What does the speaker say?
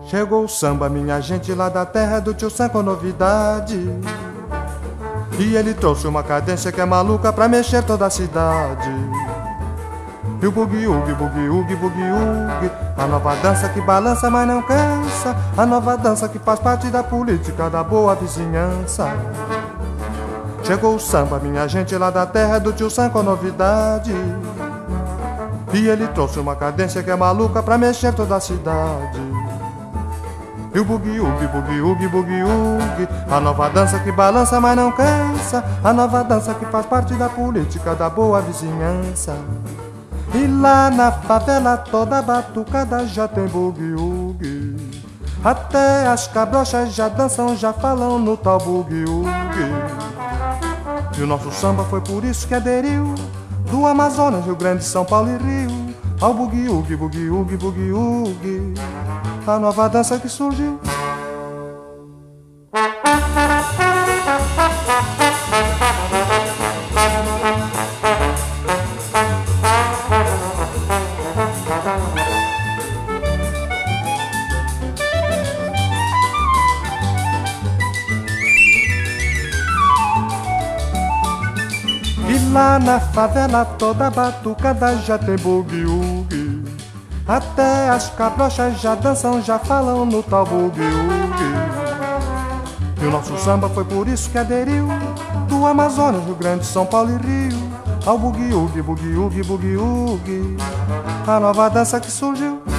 Chegou o samba, minha gente, lá da terra do tio Sam com novidade. E ele trouxe uma cadência que é maluca pra mexer toda a cidade. E o bugue-ugue, bugue-ugue, bugue-ugue, a nova dança que balança mas não cansa, a nova dança que faz parte da política da boa vizinhança. Chegou o samba, minha gente, lá da terra do tio Sam com novidade. E ele trouxe uma cadência que é maluca pra mexer toda a cidade. E o bugue-ugue, bugue-ugue, bugue-ugue, a nova dança que balança mas não cansa, a nova dança que faz parte da política da boa vizinhança. E lá na favela toda batucada já tem bugue-ugue, até as cabrochas já dançam, já falam no tal bugue-ugue. E o nosso samba foi por isso que aderiu, do Amazonas, Rio Grande, São Paulo e Rio, ao bugue-ugue, bugue-ugue, bugue-ugue, a nova dança que surgiu. E lá na favela toda batucada já tem bugue-ugue, até as cabrochas já dançam, já falam no tal bugue-ugue. E o nosso samba foi por isso que aderiu, do Amazonas, Rio Grande, São Paulo e Rio, ao bugue-ugue, bugue-ugue, bugue-ugue, a nova dança que surgiu.